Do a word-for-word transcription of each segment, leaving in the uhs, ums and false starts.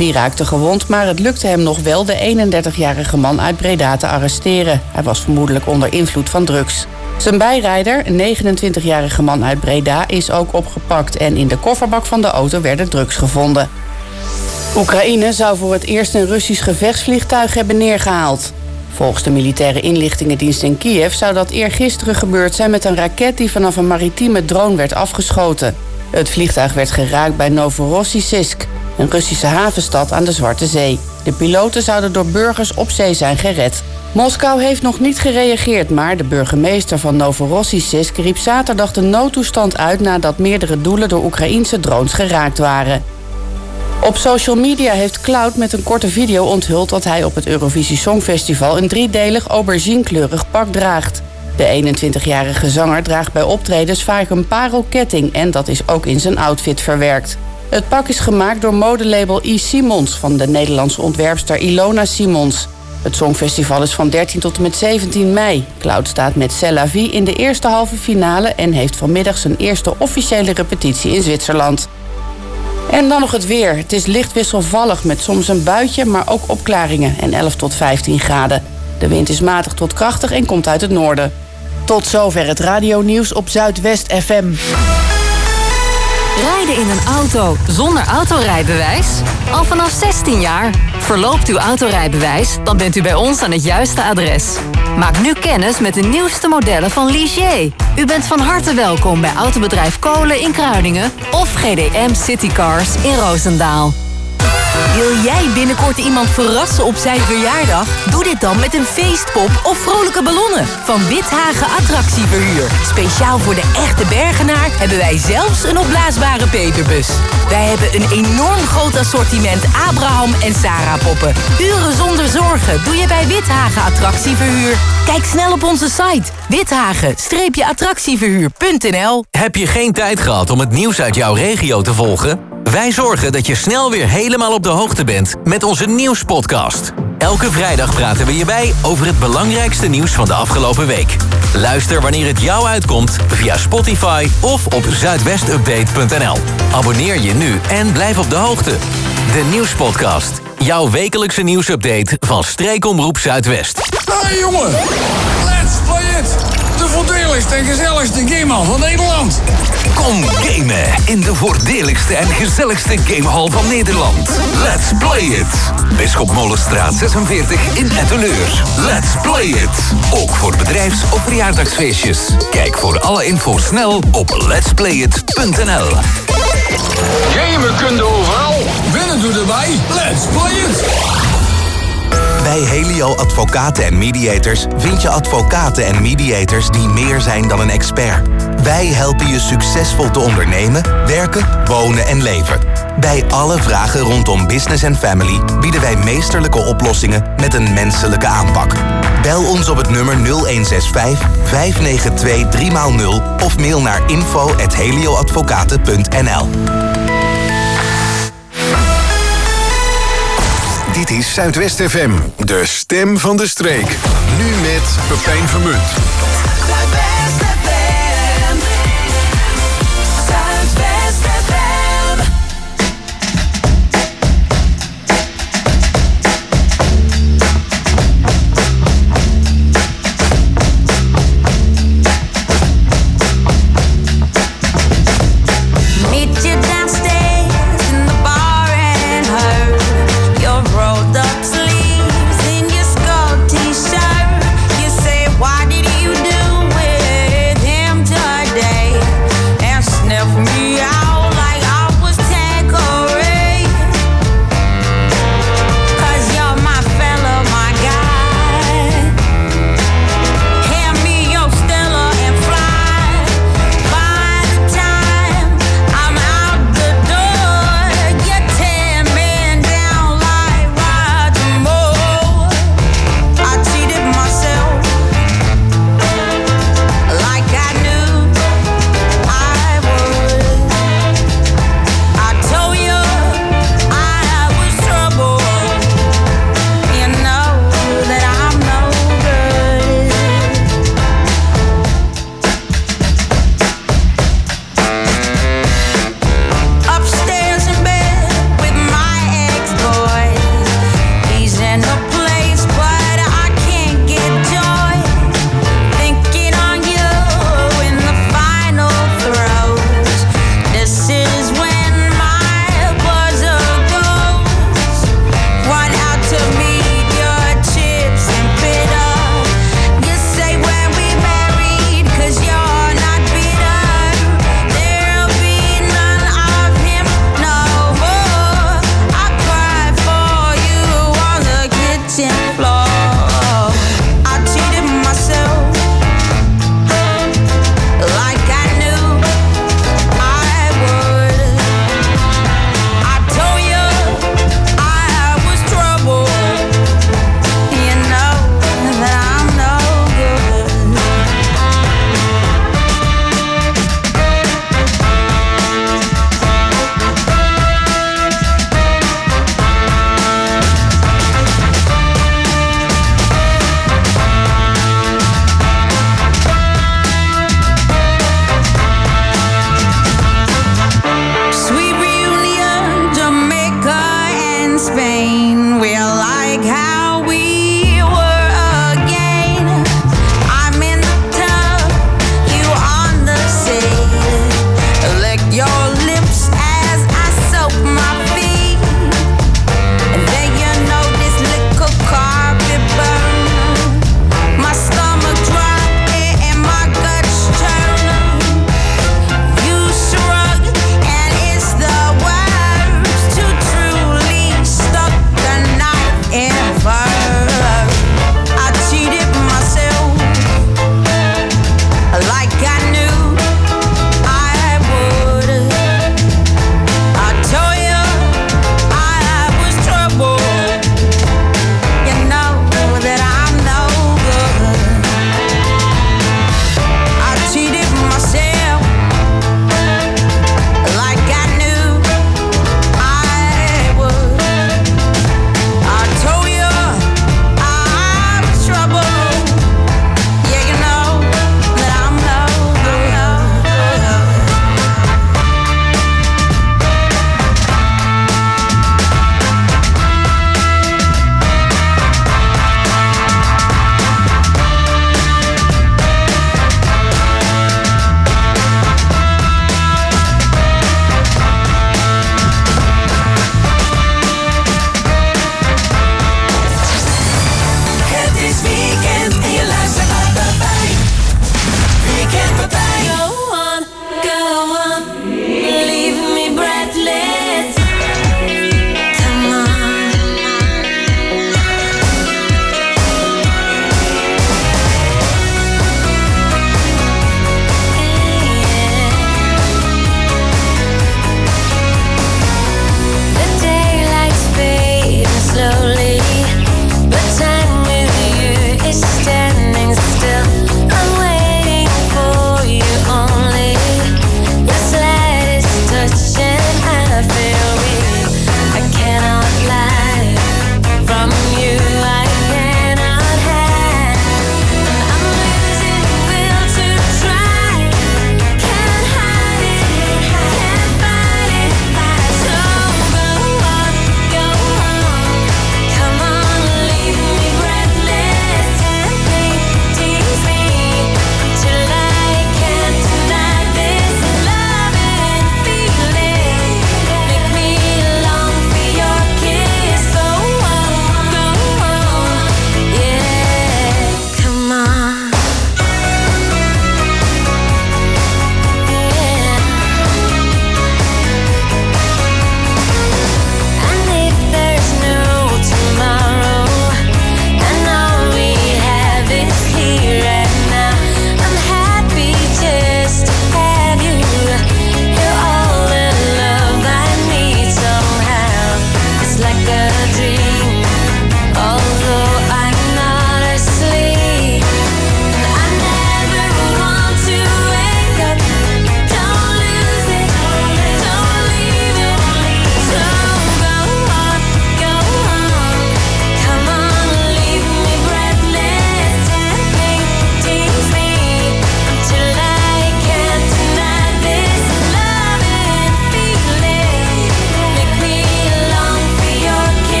Die raakte gewond, maar het lukte hem nog wel de eenendertigjarige man uit Breda te arresteren. Hij was vermoedelijk onder invloed van drugs. Zijn bijrijder, een negenentwintigjarige man uit Breda, is ook opgepakt en in de kofferbak van de auto werden drugs gevonden. Oekraïne zou voor het eerst een Russisch gevechtsvliegtuig hebben neergehaald. Volgens de militaire inlichtingendienst in Kiev zou dat eergisteren gebeurd zijn met een raket die vanaf een maritieme drone werd afgeschoten. Het vliegtuig werd geraakt bij Novorossiysk, een Russische havenstad aan de Zwarte Zee. De piloten zouden door burgers op zee zijn gered. Moskou heeft nog niet gereageerd, maar de burgemeester van Novorossiysk riep zaterdag de noodtoestand uit nadat meerdere doelen door Oekraïense drones geraakt waren. Op social media heeft Cloud met een korte video onthuld dat hij op het Eurovisie Songfestival een driedelig auberginekleurig pak draagt. De eenentwintigjarige zanger draagt bij optredens vaak een parelketting en dat is ook in zijn outfit verwerkt. Het pak is gemaakt door modelabel E. Simons van de Nederlandse ontwerpster Ilona Simons. Het Songfestival is van dertien tot en met zeventien mei. Cloud staat met C'est la vie in de eerste halve finale en heeft vanmiddag zijn eerste officiële repetitie in Zwitserland. En dan nog het weer. Het is licht wisselvallig met soms een buitje, maar ook opklaringen en elf tot vijftien graden. De wind is matig tot krachtig en komt uit het noorden. Tot zover het radionieuws op Zuidwest F M. Rijden in een auto zonder autorijbewijs? Al vanaf zestien jaar. Verloopt uw autorijbewijs, dan bent u bij ons aan het juiste adres. Maak nu kennis met de nieuwste modellen van Ligier. U bent van harte welkom bij Autobedrijf Kolen in Kruiningen of G D M Citycars in Roosendaal. Wil jij binnenkort iemand verrassen op zijn verjaardag? Doe dit dan met een feestpop of vrolijke ballonnen van Withagen Attractieverhuur. Speciaal voor de echte Bergenaar hebben wij zelfs een opblaasbare peperbus. Wij hebben een enorm groot assortiment Abraham en Sarah poppen. Uren zonder zorgen doe je bij Withagen Attractieverhuur. Kijk snel op onze site withagen attractieverhuur punt n l. Heb je geen tijd gehad om het nieuws uit jouw regio te volgen? Wij zorgen dat je snel weer helemaal op de hoogte bent met onze nieuwspodcast. Elke vrijdag praten we je bij over het belangrijkste nieuws van de afgelopen week. Luister wanneer het jou uitkomt via Spotify of op zuidwest update punt n l. Abonneer je nu en blijf op de hoogte. De nieuwspodcast. Jouw wekelijkse nieuwsupdate van Streekomroep Zuidwest. Hey jongen, let's play it! De voordeligste en gezelligste gamehal van Nederland. Kom gamen in de voordeligste en gezelligste gamehal van Nederland. Let's play it! Bisschop Molenstraat zesenveertig in Etteleur. Let's play it! Ook voor bedrijfs- of verjaardagsfeestjes. Kijk voor alle info snel op lets play it punt n l. Gamen kun je overal. Winnen doe erbij. Let's play it! Bij Helio Advocaten en Mediators vind je advocaten en mediators die meer zijn dan een expert. Wij helpen je succesvol te ondernemen, werken, wonen en leven. Bij alle vragen rondom business en family bieden wij meesterlijke oplossingen met een menselijke aanpak. Bel ons op het nummer nul een zes vijf vijf negen twee drie nul of mail naar info at helioadvocaten punt n l. Dit is Zuidwest F M, de stem van de streek. Nu met Pepijn Vermunt. Zuidwest F M. Zuidwest F M. Meet you downstairs in the bar and her. Your rolled up sleeves in your skull t-shirt. You say, what did you do?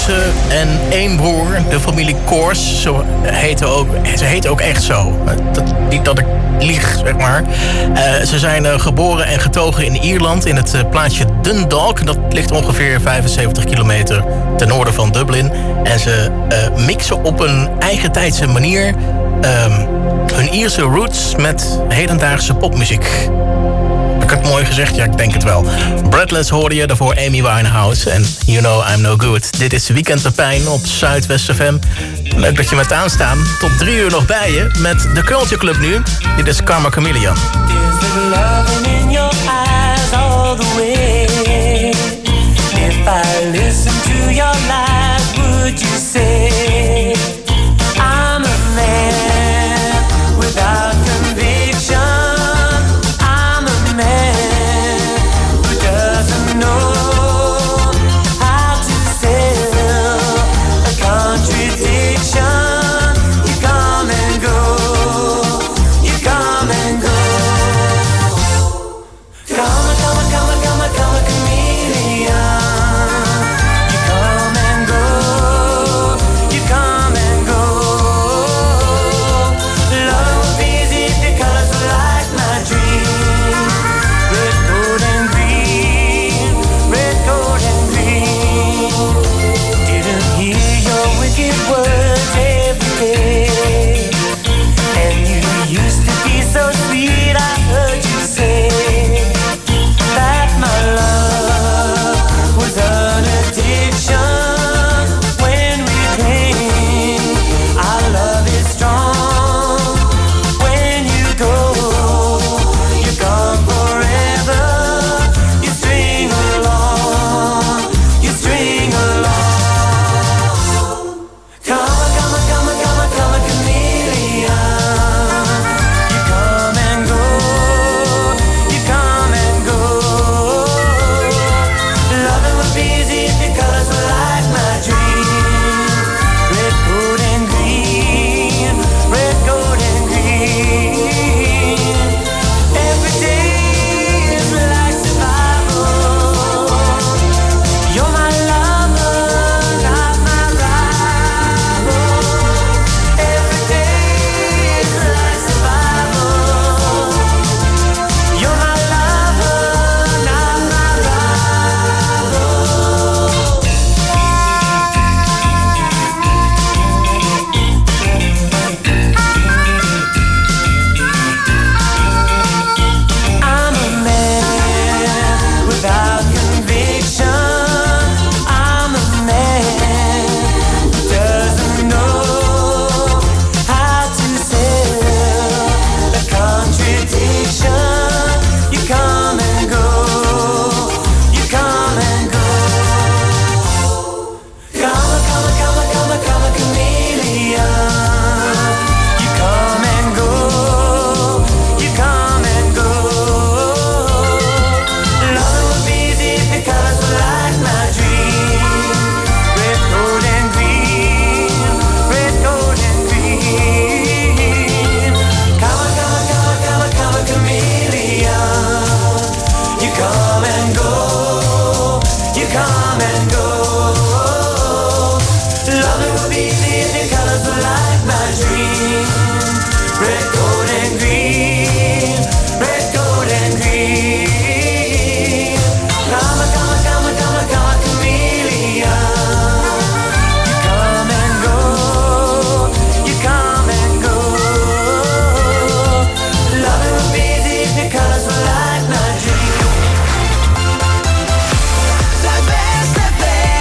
zussen en één broer. De familie Koors. Ze heette ook, ze heet ook echt zo. Dat, niet dat ik lieg, zeg maar. Uh, ze zijn uh, geboren en getogen in Ierland in het uh, plaatsje Dundalk. Dat ligt ongeveer vijfenzeventig kilometer ten noorden van Dublin. En ze uh, mixen op een eigentijdse manier um, hun Ierse roots met hedendaagse popmuziek. Heb ik het mooi gezegd? Ja, ik denk het wel. Breathless hoorde je, daarvoor Amy Winehouse en You Know I'm No Good. Dit is Weekend Pepijn op Zuidwest F M. Leuk dat je met aanstaan. Tot drie uur nog bij je met de Culture Club nu. Dit is Karma Chameleon. In your eyes all the way. If I listen to your lies, would you say I'm a man without conviction? I'm a man who doesn't know how to sell a contradiction. You come and go, you come and go. Come, come, come, come, come, chameleon. You come and go, you come and go. Love will be easy if your colors were like my dream. Red, gold, and green. Red, gold, and green. Didn't hear your wicked words every day. And you used to be so sweet, I heard you say that my love was an addiction. When we cling, our love is strong. When you go, you're gone forever. You string along, you string along. Come, come, come, come, come, chameleon. You come and go, you come and go. Loving would be easy if your colors were like my dream. Red, gold, and green. Red, gold, and green. Every day is like survival. You're my lover, not my rival. Every day is like survival. You're my lover, not my rival. I'm a man without conviction. I'm a man who doesn't know how to sell a contradiction. You come and go, you come and go. Come, come, come, come, come, chameleon. You come and go, you come and go. Loving would be easy if your colors were like my dream. Red, gold, and green. Red, gold, and green. Come, come, come, come, come, chameleon. You come and go, you come and go. Loving would be easy if your colors were like my dream. Red, gold, and green. Red, gold, and green. Come, come, come, come, come, chameleon. You come and go, you come and go. Loving would be easy if your colors were like my dream. Zuidwest F M.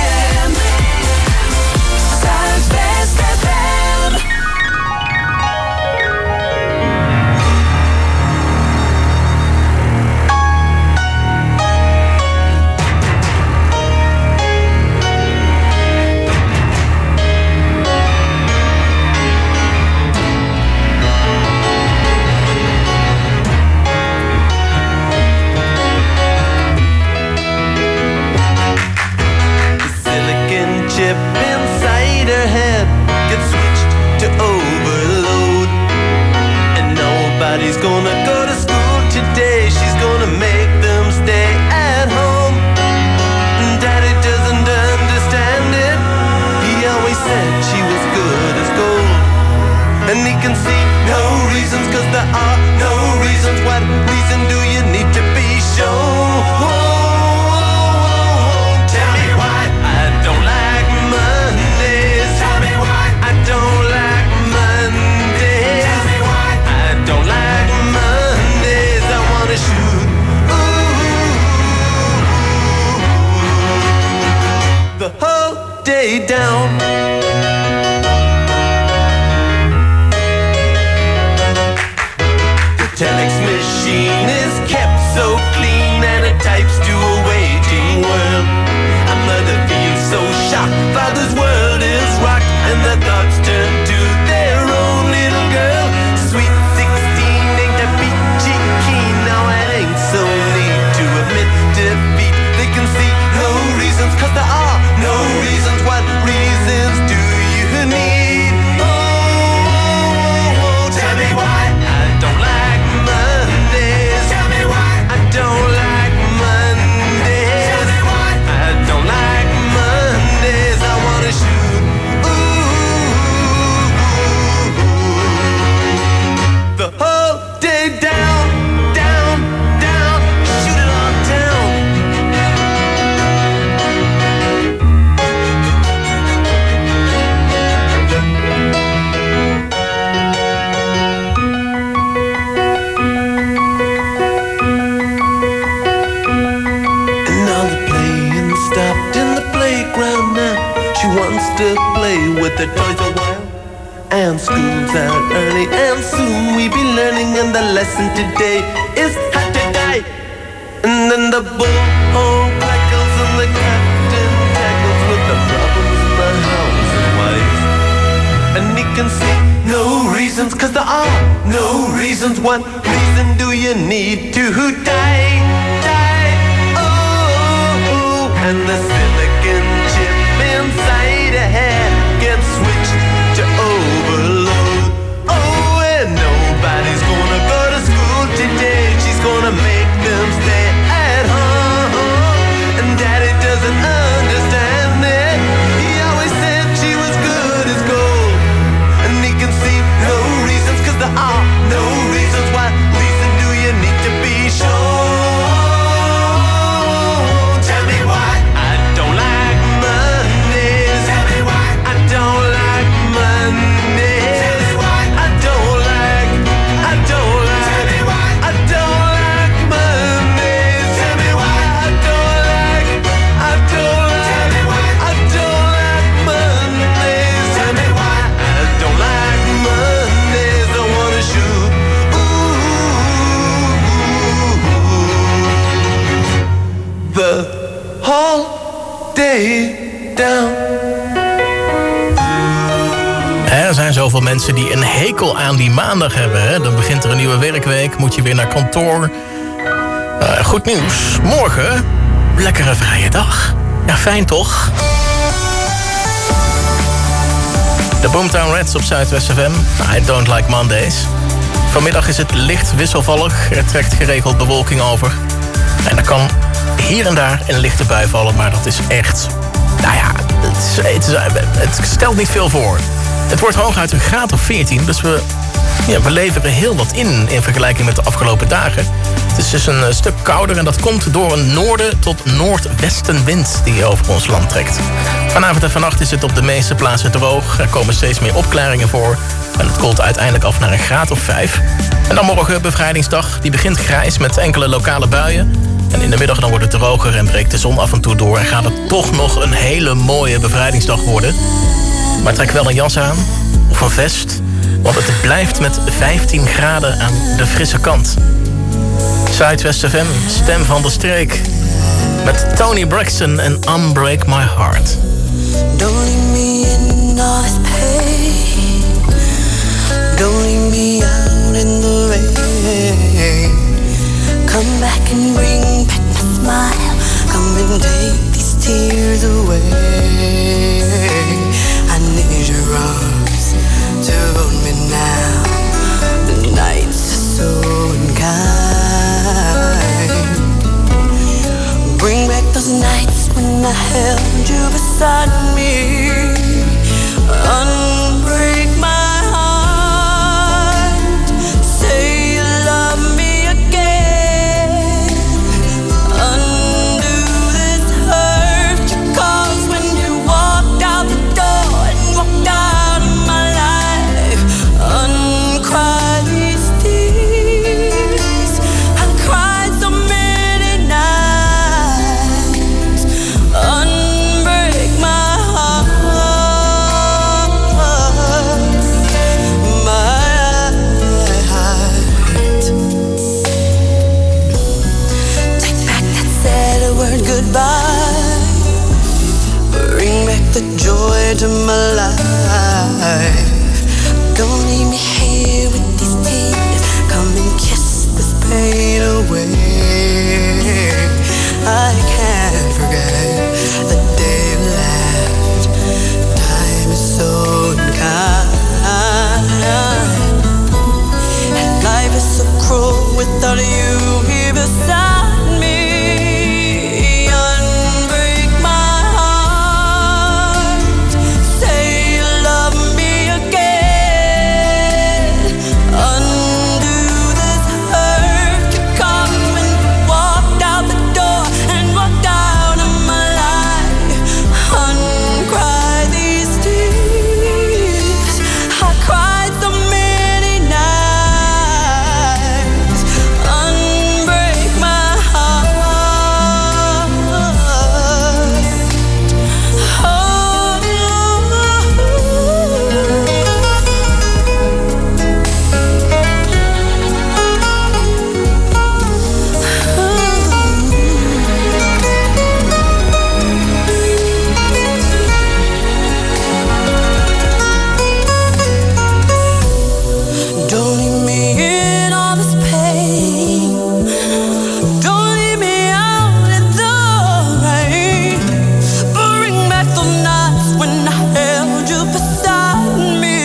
And he can see no reasons, cause there are no reasons. What reason do you need to be shown? Tell me why I don't like Mondays. Tell me why I don't like Mondays. Tell me why I don't like Mondays. I wanna shoot ooh, the whole day down. Telex machine is kept so clean and it types to a waiting world. A mother feels so shocked, father's world is rocked, and the thoughts turn to their own little girl. Sweet sixteen ain't that peachy keen. Now it ain't so neat to admit defeat. They can see no reasons, cause there are no reasons. What reasons do you need? Oh, tell me why I don't like Mondays. Tell me why I don't like Mondays. Tell me why I don't like Mondays. I wanna shoot ooh, the whole day down, down, down. Shoot it all down. And all the playing stopped in the playground now. She wants to play with the toys a while. And school's out early, and soon we be learning. And the lesson today is how to die. And then the bullhorn crackles and the captain tackles with the problems in the house and wife. And he can see no reasons, cause there are no reasons. What reason do you need to die? Die, oh, and the silicon chip inside a head gets switched to overload. Oh, and nobody's gonna go to school today. She's gonna make them stay at home. And daddy doesn't understand it. He always said she was good as gold. And he can see no reasons, cause there are no reasons. What reason do you need to be shown? Tell me why I don't like Mondays. Tell me why I don't like Mondays. Tell me why I don't like, I don't like, tell me why I don't like Mondays. Tell me why I don't like, I don't like, tell me why I don't like Mondays. Tell me why I don't like Mondays. I wanna shoot ooh, the whole day down. Er zijn zoveel mensen die een hekel aan die maandag hebben. Hè? Dan begint er een nieuwe werkweek, moet je weer naar kantoor. Uh, goed nieuws, morgen, lekkere vrije dag. Ja, fijn toch? De Boomtown Rats op Zuidwest F M. I don't like Mondays. Vanmiddag is het licht wisselvallig. Er trekt geregeld bewolking over. En er kan hier en daar een lichte bui vallen, maar dat is echt... Nou ja, het, is, het, is, het stelt niet veel voor. Het wordt hooguit een graad of veertien, dus we, ja, we leveren heel wat in... in vergelijking met de afgelopen dagen. Het is dus een stuk kouder en dat komt door een noorden tot noordwestenwind... die over ons land trekt. Vanavond en vannacht is het op de meeste plaatsen droog. Er komen steeds meer opklaringen voor. En het koelt uiteindelijk af naar een graad of vijf. En dan morgen bevrijdingsdag. Die begint grijs met enkele lokale buien. En in de middag dan wordt het droger en breekt de zon af en toe door... en gaat het toch nog een hele mooie bevrijdingsdag worden. Maar trek wel een jas aan of een vest... want het blijft met vijftien graden aan de frisse kant. Zuidwest F M, stem van de streek. Met Tony Braxton en Unbreak My Heart. Don't leave me in all this pain. Don't leave me out in the rain. Come back and bring back my smile. Come and take these tears away. I need your arms to hold me now. The nights are so unkind. Bring back those nights when I held you beside me. Unbreak my heart. the joy to my life. Don't leave me here with these tears. Come and kiss this pain away. I can't forget the day you left. Time is so unkind, and life is so cruel without you here beside me. Unbreak my heart. Say you love me again. Undo this hurt. You come and walked out the door and walked out of my life. Uncry these tears. I cried so many nights. Unbreak my heart. Don't leave me in all this pain. Don't leave me out in the rain. Bring back the nights when I held you beside me.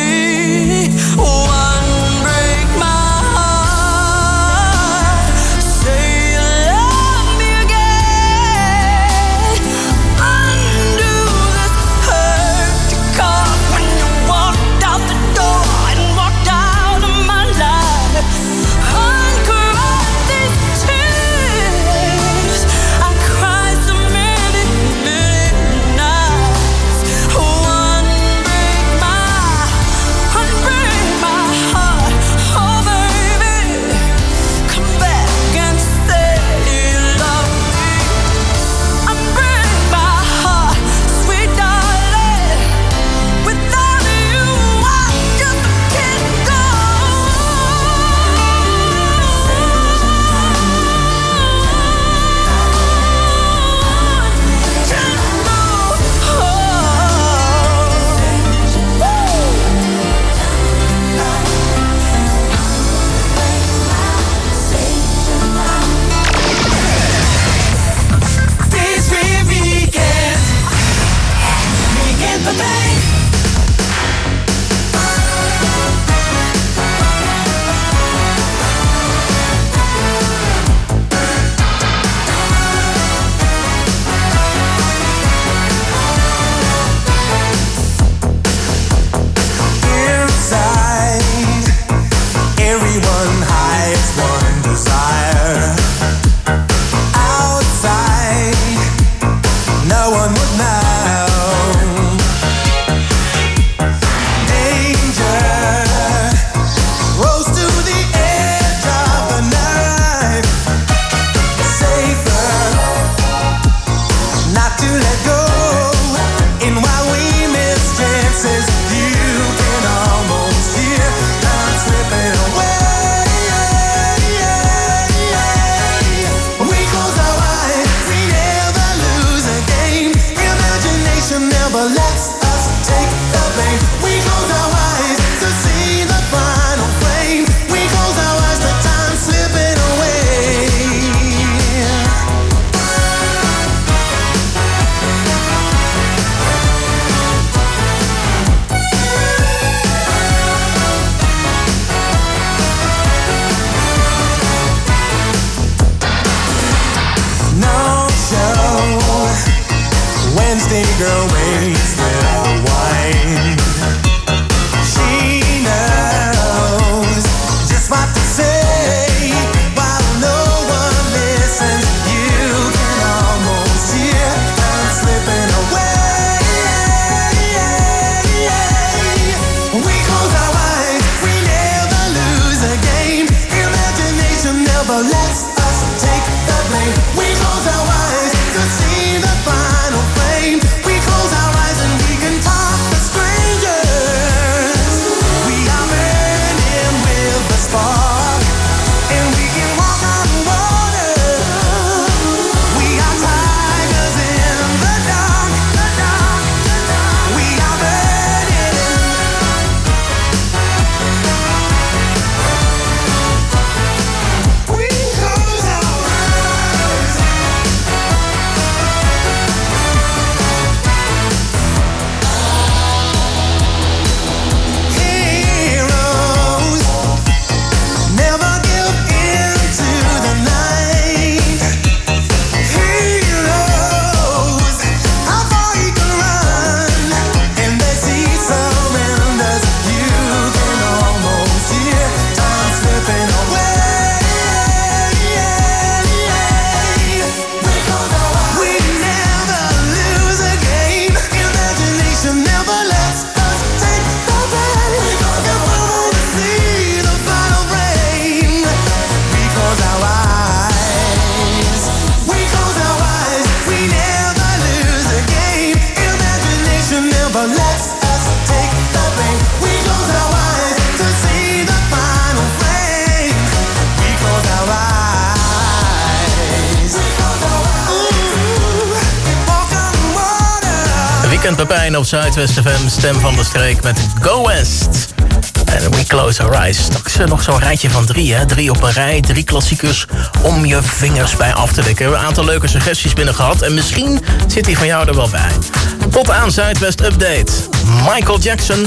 Unbreak my heart. Say you love me again. Undo this hurt you caused when you walked out the door and walked out of my life. Uncry these tears. I cried so many, many nights. Unbreak my, unbreak my heart. Oh baby, come back and say you love me. Unbreak my heart, sweet darling. Without you, I just can't go. This weekend, weekend for me. Inside, everyone hides one desire. Outside, no one would know. Danger rose to the edge of the knife. Safer not to let go. And while we miss chances, you can almost hear time slipping away. We close our eyes, we never lose a game. Imagination never lets us take the blame. We close our eyes to see the final flame. We close our eyes to time slipping away. No show. Wednesday girl waits with the wine. She knows just what to say. While no one listens, you can almost hear time slipping away. We close our eyes, we never lose a game. Imagination never lets us take the blame. We close our eyes to see the final flame. We close our eyes and we can kent Pepijn op Zuidwest F M, stem van de streek met Go West. En We Close Our Eyes. Straks nog zo'n rijtje van drie, hè? Drie op een rij, drie klassiekers om je vingers bij af te likken. We hebben een aantal leuke suggesties binnen gehad en misschien zit die van jou er wel bij. Tot aan Zuidwest Update. Michael Jackson.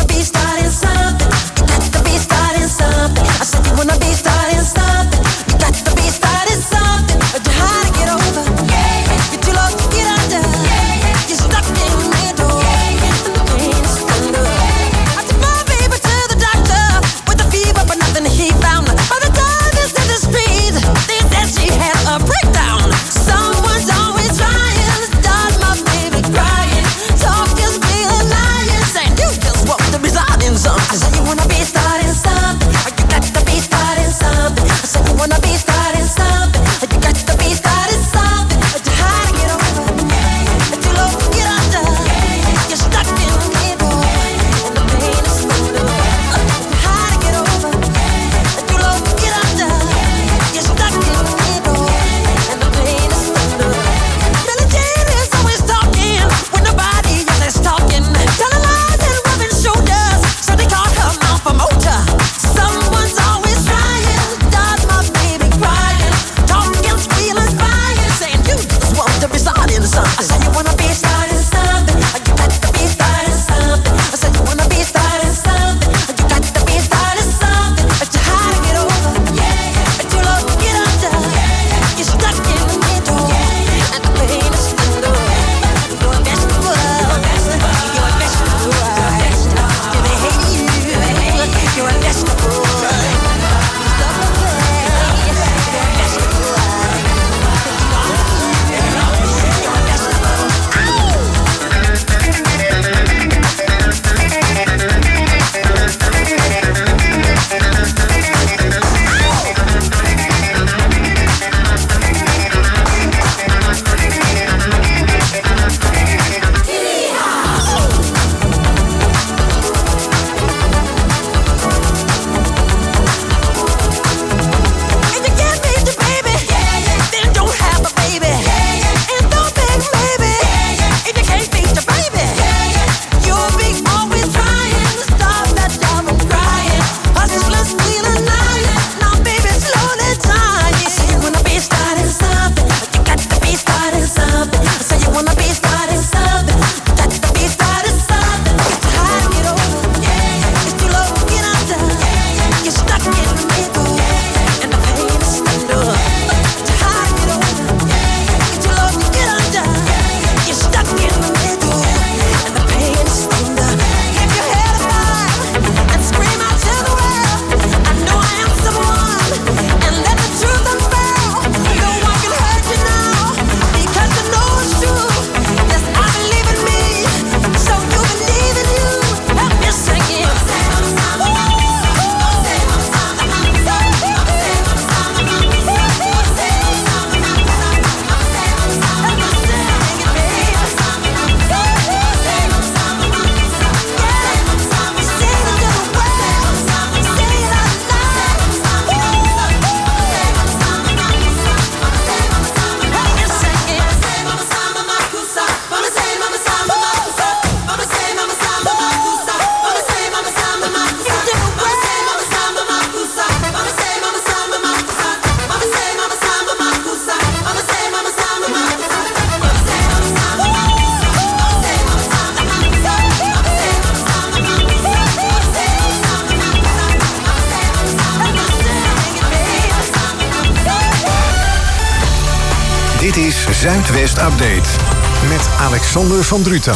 Dit is Zuidwest Update met Alexander van Druten.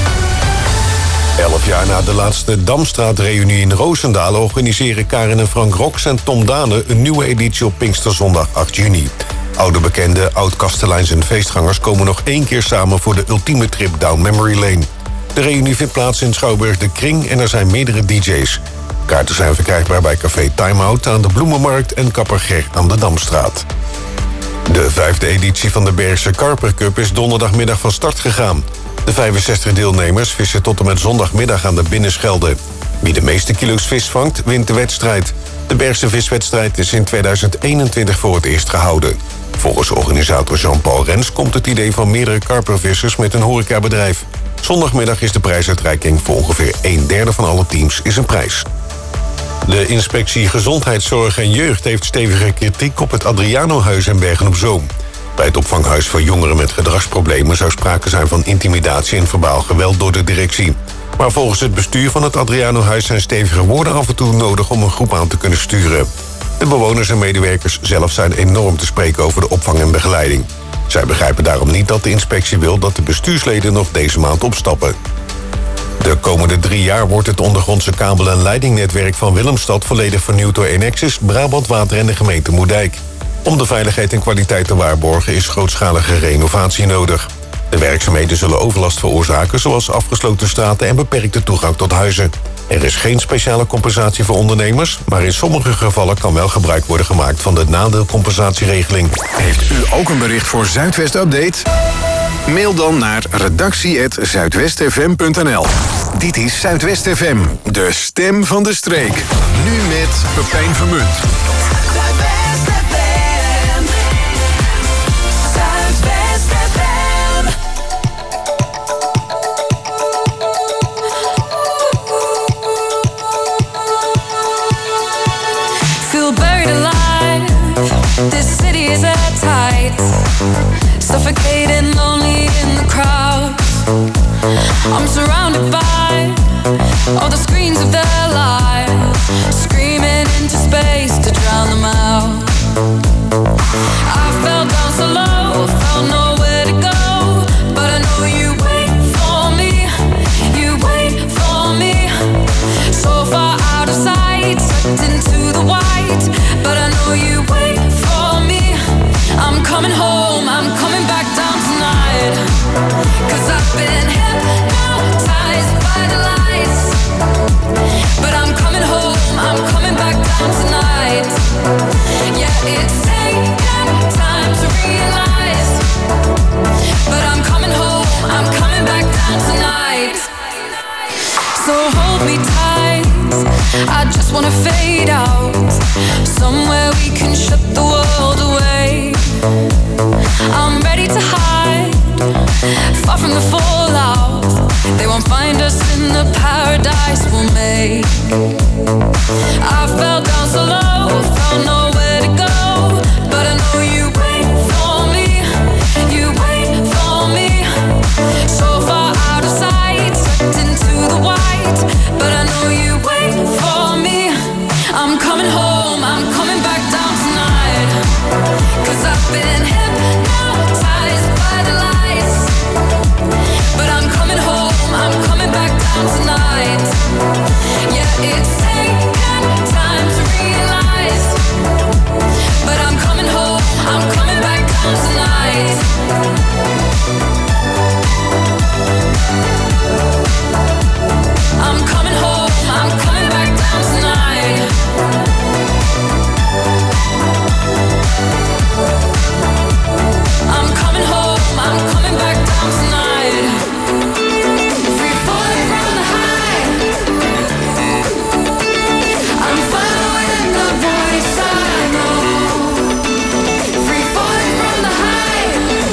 Elf jaar na de laatste Damstraatreunie in Roosendaal organiseren Karin en Frank Rox en Tom Dane een nieuwe editie op Pinksterzondag acht juni. Oude bekenden, oud-kasteleins en feestgangers komen nog één keer samen voor de ultieme trip down memory lane. De reunie vindt plaats in Schouwburg de Kring en er zijn meerdere D J's. Kaarten zijn verkrijgbaar bij Café Timeout aan de Bloemenmarkt en Kapper Ger aan de Damstraat. De vijfde editie van de Bergse Karper Cup is donderdagmiddag van start gegaan. De vijfenzestig deelnemers vissen tot en met zondagmiddag aan de Binnenschelde. Wie de meeste kilo's vis vangt, wint de wedstrijd. De Bergse viswedstrijd is in tweeduizend eenentwintig voor het eerst gehouden. Volgens organisator Jean-Paul Rens komt het idee van meerdere karpervissers met een horecabedrijf. Zondagmiddag is de prijsuitreiking voor ongeveer een derde van alle teams is een prijs. De inspectie Gezondheidszorg en Jeugd heeft stevige kritiek op het Adrianohuis in Bergen-op-Zoom. Bij het opvanghuis voor jongeren met gedragsproblemen zou sprake zijn van intimidatie en verbaal geweld door de directie. Maar volgens het bestuur van het Adrianohuis zijn stevige woorden af en toe nodig om een groep aan te kunnen sturen. De bewoners en medewerkers zelf zijn enorm te spreken over de opvang en begeleiding. Zij begrijpen daarom niet dat de inspectie wil dat de bestuursleden nog deze maand opstappen. De komende drie jaar wordt het ondergrondse kabel- en leidingnetwerk van Willemstad volledig vernieuwd door Enexis, Brabant Water en de gemeente Moerdijk. Om de veiligheid en kwaliteit te waarborgen is grootschalige renovatie nodig. De werkzaamheden zullen overlast veroorzaken, zoals afgesloten straten en beperkte toegang tot huizen. Er is geen speciale compensatie voor ondernemers, maar in sommige gevallen kan wel gebruik worden gemaakt van de nadeelcompensatieregeling. Heeft u ook een bericht voor Zuidwest Update? Mail dan naar redactie apenstaartje zuidwest f m punt n l. Dit is Zuidwest F M, de stem van de streek. Nu met Pepijn Vermunt. This city is at tight, suffocating, lonely in the crowd. I'm surrounded by all the screens of their lives, screaming into space to drown them out. I fell down so low, found nowhere to go, but I know you wait for me, you wait for me. So far out of sight, sucked into the white, but I know you wait for me. I'm coming home, I'm coming back down tonight, 'cause I've been hypnotized by the lights, but I'm coming home, I'm coming back down tonight. Yeah, it's taken time to realize, but I'm coming home, I'm coming back down tonight. So hold me tight, I just wanna fade out, somewhere we can shut the world away. I'm ready to hide, far from the fallout. They won't find us in the paradise we'll make. I fell down so low, found nowhere to go, but I know you wait for me, you wait for me. So far out of sight, sucked into the white, but I know you wait for me. I'm coming home, I'm coming back down tonight, 'cause I've been hypnotized by the lights, but I'm coming home, I'm coming back down tonight. Yeah, it's taken time to realize, but I'm coming home, I'm coming back down tonight. I'm coming home, I'm coming back down tonight. I'm coming home, I'm coming back down tonight. Free falling from the high, I'm following the voice I know. Free falling from the high,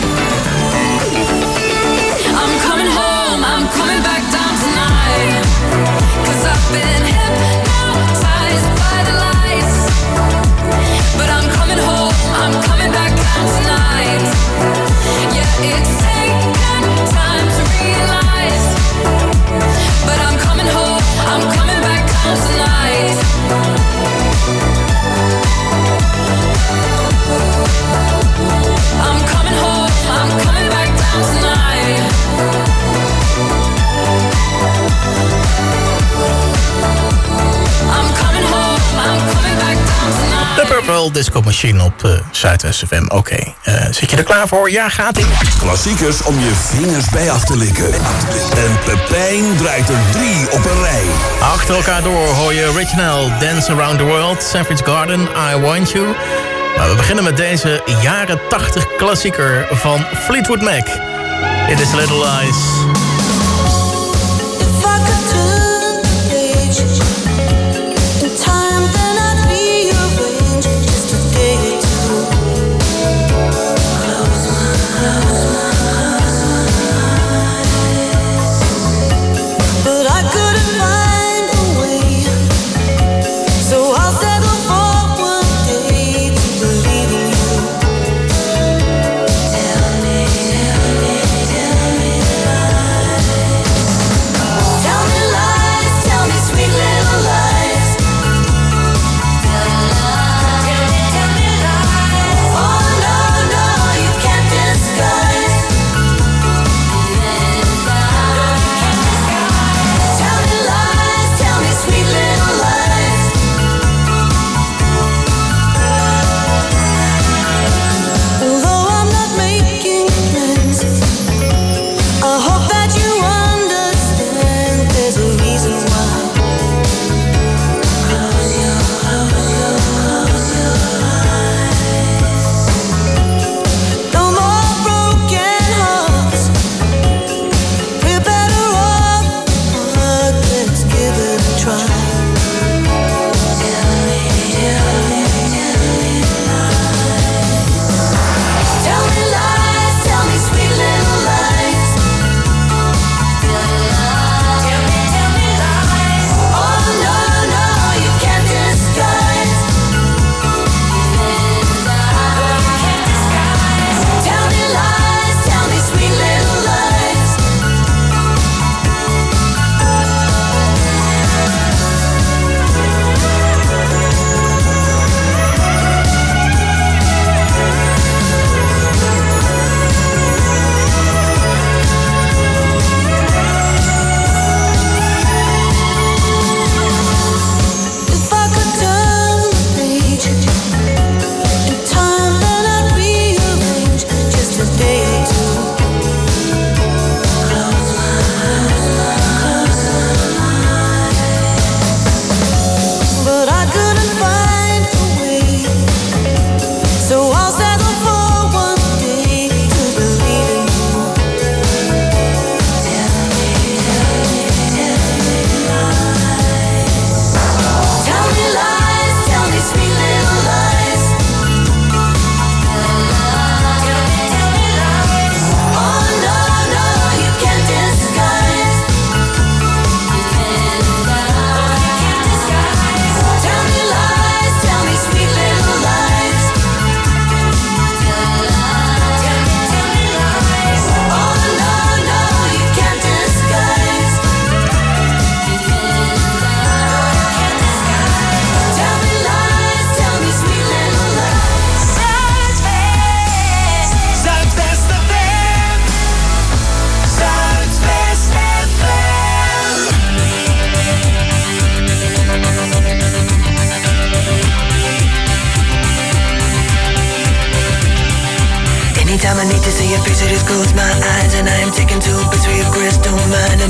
I'm coming home, I'm coming back down tonight, 'cause I've been hypnotized by the lights, but I'm coming home, I'm coming back down tonight. Yeah, it's taken time to realize, but I'm coming home, I'm coming back down tonight. I'm coming home, I'm coming back down tonight. I'm coming home, I'm coming back down tonight. De Purple Disco Machine op uh, Zuidwest F M. Oké, okay. uh, zit je er klaar voor? Ja, gaat ie. Klassiekers om je vingers bij af te likken. En Pepijn draait er drie op een rij. Achter elkaar door hoor je Original, Dance Around the World, Savage Garden, I Want You. Maar we beginnen met deze jaren tachtig klassieker van Fleetwood Mac. Dit is Little Lies. Close my eyes.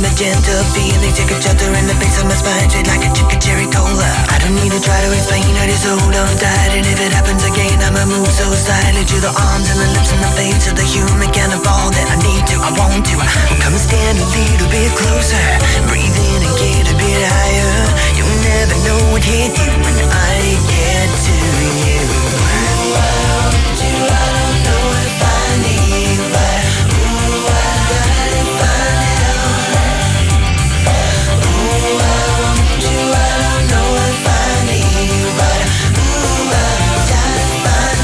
magenta feeling. Take a shelter in the base of my spine, straight like a chicken cherry cola. I don't need to try to explain, I just hold on tight. And if it happens again, I'ma move so silently to the arms and the lips and the face of the human cannibal that I need to, I want to. Come stand a little bit closer, breathe in and get a bit higher. You'll never know what hit you when I get to you. Ooh, I want you, I don't know if I need you, but ooh, I gotta find out. Ooh, I want you, I don't know if I need you, but ooh, I gotta find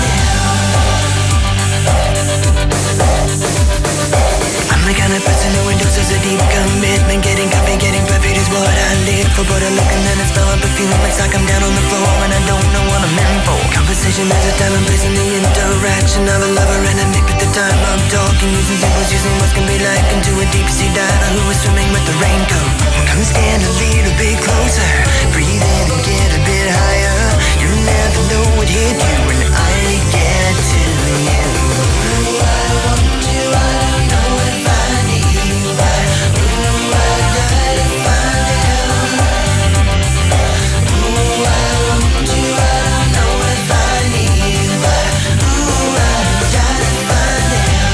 out. I'm the kind of person who endorses a deep commitment. Getting comfy, getting perfect is what I live for. But I look and then I smell a perfume. It's like I'm down on the floor and I don't know what I'm in for. Conversation is a time and place in the interaction of a lover and a mate. But the time I'm talking, using symbols, using what can be like into a deep sea diver who is swimming with the raincoat. Come stand a little bit closer, breathe in and get a bit higher. You never know what hit you when I get to you. Ooh, I want you, I don't know if I need you, but ooh, I gotta find out. Ooh, I want you, I don't know if I need you, but ooh, I gotta find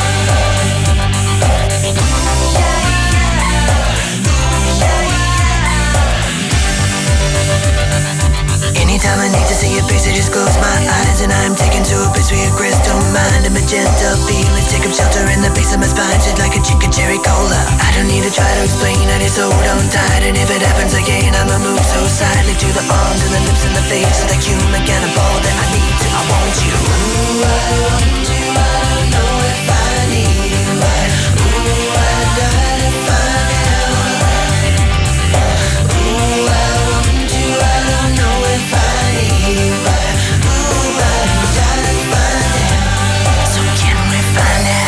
out. Anytime I need to see your face, I just close my eyes and I'm taken to a place where your crystal mind and magenta feelings take up shelter in the base of my spine, shit like a chicken cherry cola. I don't need to try to explain, I just hold on tight. And if it happens again, I'ma move so silently to the arms and the lips and the face of the human cannibal that I need to, I want you. Ooh, I want you, I don't know if I need you, but ooh, I gotta find out. Ooh, I want you, I don't know if I need you, but ooh, I gotta find out. So can we find out?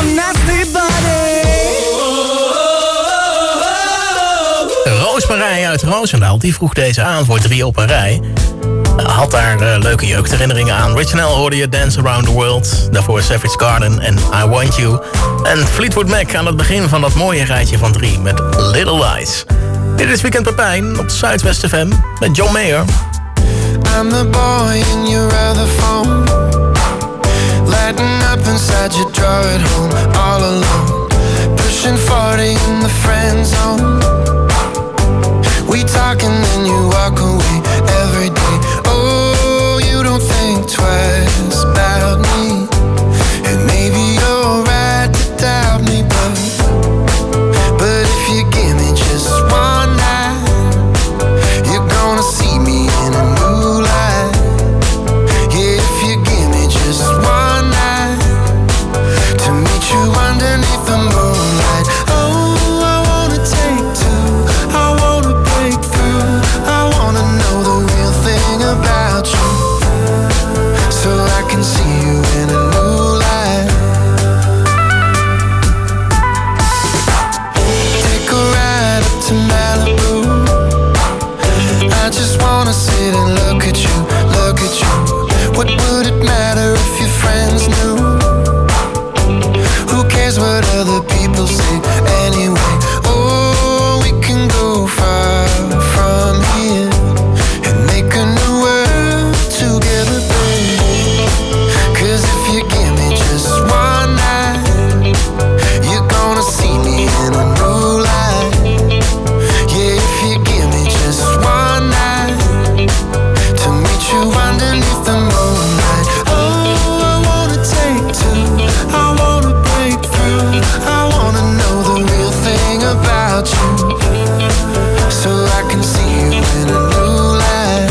nasty body. Roosmarij uit Roosendaal, die vroeg deze aan voor drie op een rij. Had daar uh, leuke jeugdherinneringen aan. Richnell hoorde je Dance Around the World. Daarvoor Savage Garden en I Want You. En Fleetwood Mac aan het begin van dat mooie rijtje van drie met Little Lies. Dit is Weekend Pepijn op Zuidwest F M met John Mayer. I'm the boy in your other phone, lighting up inside your drawer at home, all alone, pushing forty in the friend zone. We talk and then you walk away every day. Oh, you don't think twice about me, and maybe you're right to doubt me, but but if you give me just one night, you're gonna see me in a new light. Yeah, if you give me just one night to meet you underneath the moonlight. Oh, I wanna take two, I wanna break through, I wanna know the real thing about you, so I can see you in a new light. Take a ride up to Malibu, I just wanna sit and look at you, look at you. What would it matter if your friends knew? Who cares what other people say anyway? Oh, we can go far from here and make a new world together, babe. Cause if you give me just one night, you're gonna see me in a new light. Yeah, if you give me just one night to meet you underneath the moonlight. Oh, I wanna take two, I wanna break through, I wanna know the real thing about you, so I can see you in a new light.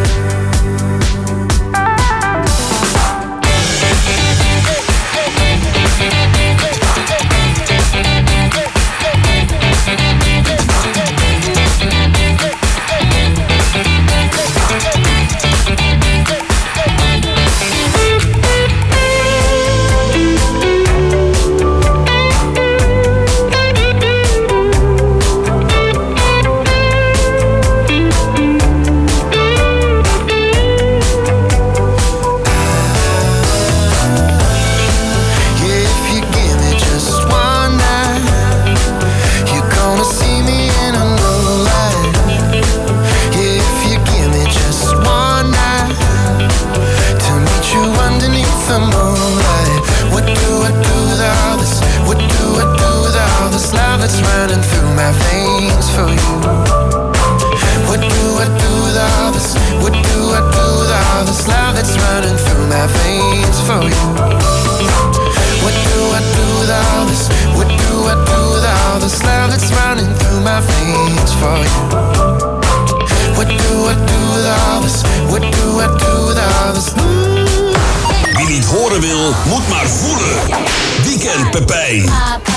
Yeah, if you give me just one night, you're gonna see me in a new light. Yeah, if you give me just one night to meet you underneath the moonlight. What do I do with all this? What do I do with all this love that's running through my veins for you? What do I do with all this? What do I do with all this love that's running through my veins for you? What do I do with all this? What do I do with all this love that's running through my veins for you? What do I do with all this? What do I do with all this? Wie niet horen wil, moet maar voelen. Weekend Pepijn.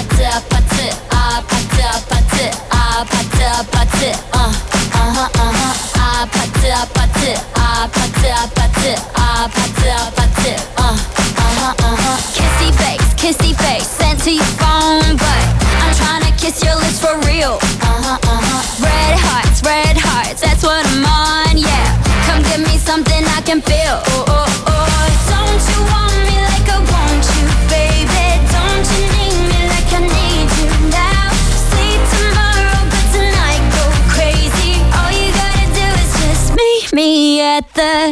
Kissy face, kissy face, sent to your phone, but I'm trying to kiss your lips for real. Uh-huh, uh-huh. Red hearts, red hearts, that's what I'm on, yeah. Come give me something I can feel. Oh, oh, oh. Don't you want me like I want you, baby? Don't you need me like I need you now? Sleep tomorrow, but tonight go crazy. All you gotta do is just meet me at the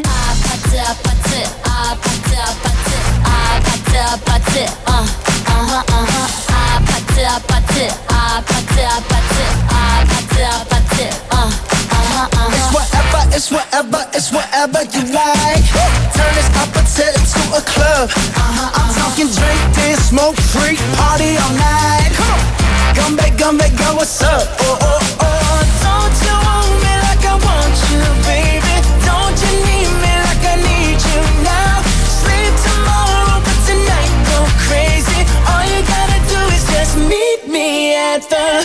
It's whatever, it's whatever, it's whatever you like. Turn this opposite into a club. I'm talking drink, dance, smoke, freak, party all night. Come on, come back, come back, girl, what's up? Oh, oh, oh, don't you want me like I want you, baby? Don't you need me like I need you now? Sleep tomorrow, but tonight go crazy. All you gotta do is just meet me at the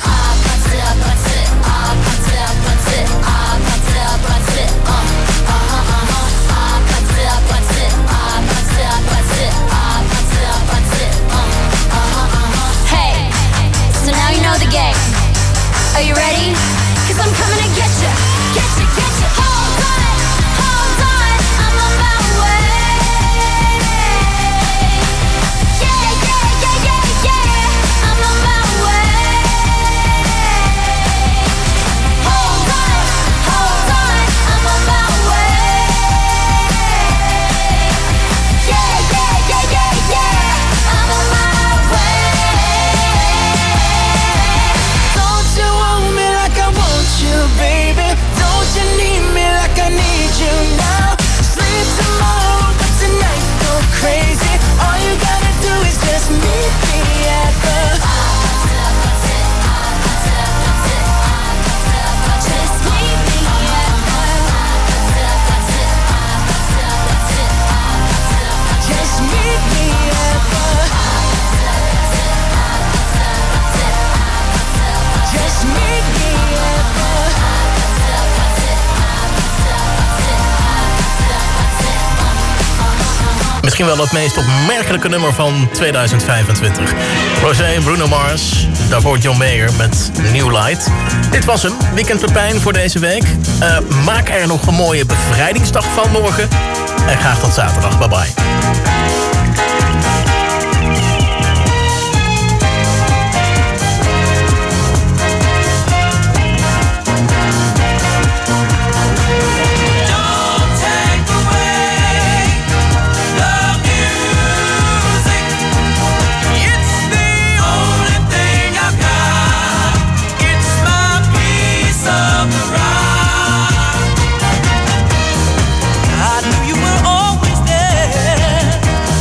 game. Are you ready? Cause I'm coming to get you, get you, get you. Hold on, hold on, I'm on my way. Yeah, yeah, yeah, yeah, yeah, I'm on my way. Hold on, hold on, I'm on my way. Yeah, yeah, yeah, yeah, yeah, I'm on my way. Don't you want me like I want you, baby? Don't you need me like I need you now? Sleep tomorrow, but tonight go crazy. All you gotta do is just meet me at the Just meet me at the Just meet me at the Just meet me at the Misschien wel het meest opmerkelijke nummer van tweeduizend vijfentwintig. Rosé, Bruno Mars, daarvoor John Mayer met New Light. Dit was hem, Weekend Pepijn voor deze week. Uh, maak er nog een mooie bevrijdingsdag van morgen. En graag tot zaterdag. Bye bye. I knew you were always there.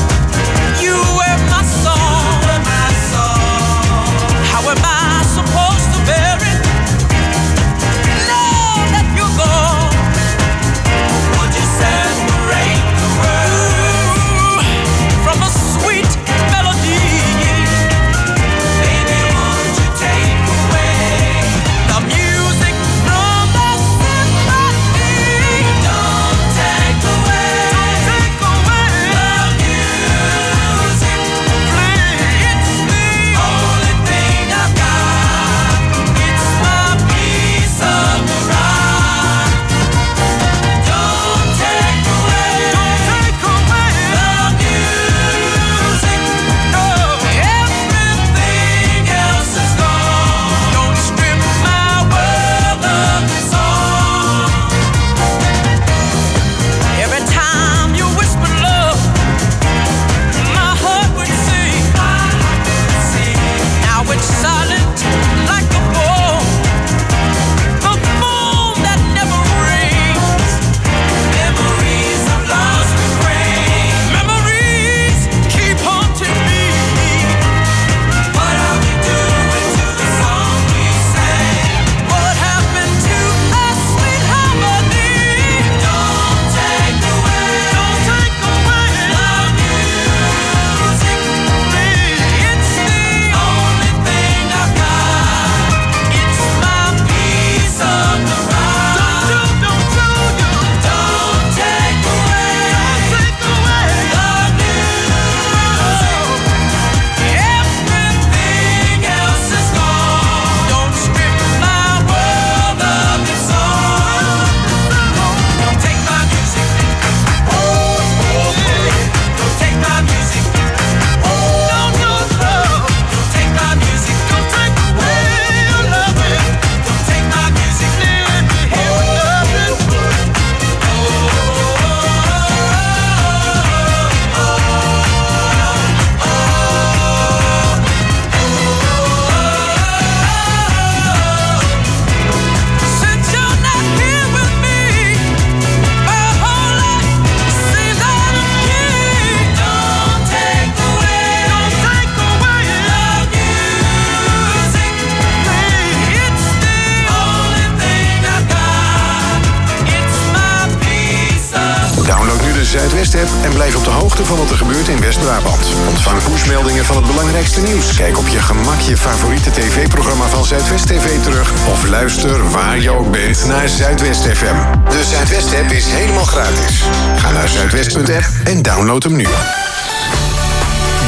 Zuidwest-app en blijf op de hoogte van wat er gebeurt in West-Brabant. Ontvang pushmeldingen van het belangrijkste nieuws. Kijk op je gemak je favoriete tv-programma van Zuidwest T V terug. Of luister waar je ook bent naar Zuidwest F M. De Zuidwest-app is helemaal gratis. Ga naar zuidwest punt app en download hem nu.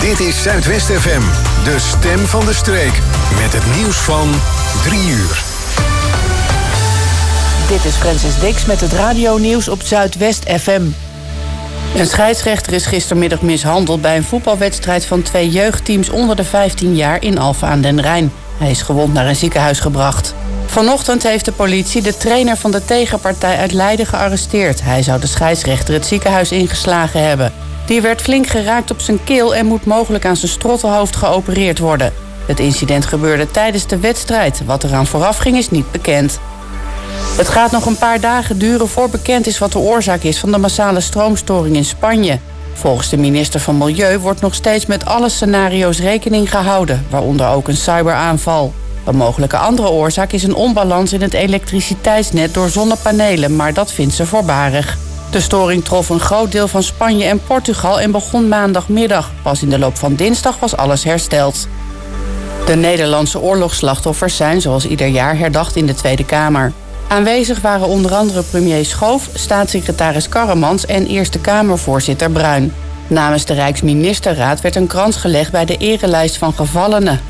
Dit is Zuidwest F M, de stem van de streek. Met het nieuws van drie uur. Dit is Francis Dix met het radionieuws op Zuidwest F M. Een scheidsrechter is gistermiddag mishandeld bij een voetbalwedstrijd van twee jeugdteams onder de vijftien jaar in Alphen aan den Rijn. Hij is gewond naar een ziekenhuis gebracht. Vanochtend heeft de politie de trainer van de tegenpartij uit Leiden gearresteerd. Hij zou de scheidsrechter het ziekenhuis ingeslagen hebben. Die werd flink geraakt op zijn keel en moet mogelijk aan zijn strottenhoofd geopereerd worden. Het incident gebeurde tijdens de wedstrijd. Wat eraan vooraf ging is niet bekend. Het gaat nog een paar dagen duren voor bekend is wat de oorzaak is van de massale stroomstoring in Spanje. Volgens de minister van Milieu wordt nog steeds met alle scenario's rekening gehouden, waaronder ook een cyberaanval. Een mogelijke andere oorzaak is een onbalans in het elektriciteitsnet door zonnepanelen, maar dat vindt ze voorbarig. De storing trof een groot deel van Spanje en Portugal en begon maandagmiddag. Pas in de loop van dinsdag was alles hersteld. De Nederlandse oorlogsslachtoffers zijn zoals ieder jaar herdacht in de Tweede Kamer. Aanwezig waren onder andere premier Schoof, staatssecretaris Karremans en Eerste Kamervoorzitter Bruin. Namens de Rijksministerraad werd een krans gelegd bij de erelijst van gevallenen.